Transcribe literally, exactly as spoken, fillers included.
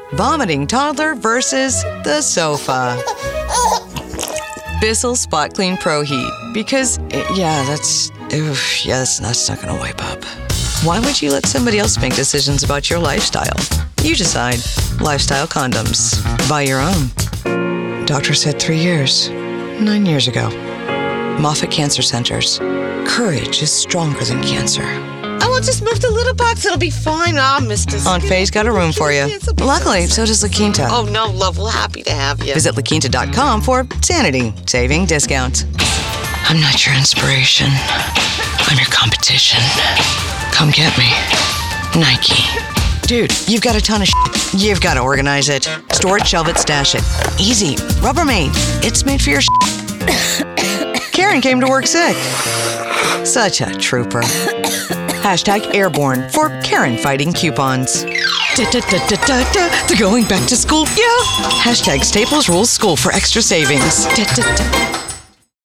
vomiting toddler versus the sofa. Bissell Spot Clean Pro Heat. Because, yeah, that's, oof, yeah, that's, that's not gonna wipe up. Why would you let somebody else make decisions about your lifestyle? You decide. Lifestyle condoms. Buy your own. Doctor said three years. Nine years ago. Moffitt Cancer Centers. Courage is stronger than cancer. I will just move the little box. It'll be fine. Ah, Mister Aunt Faye's got a room for you. Luckily, so does La Quinta. Oh, no, love. We're happy to have you. Visit la quinta dot com for sanity saving discounts. I'm not your inspiration. I'm your competition. Come get me. Nike. Dude, you've got a ton of shit. You've got to organize it. Store it, shelve it, stash it. Easy. Rubbermaid. It's made for your shit. Karen came to work sick. Such a trooper. Hashtag airborne for Karen fighting coupons. Da-da-da-da-da-da. They're going back to school. Yeah. Hashtag Staples rules school for extra savings. Da-da-da.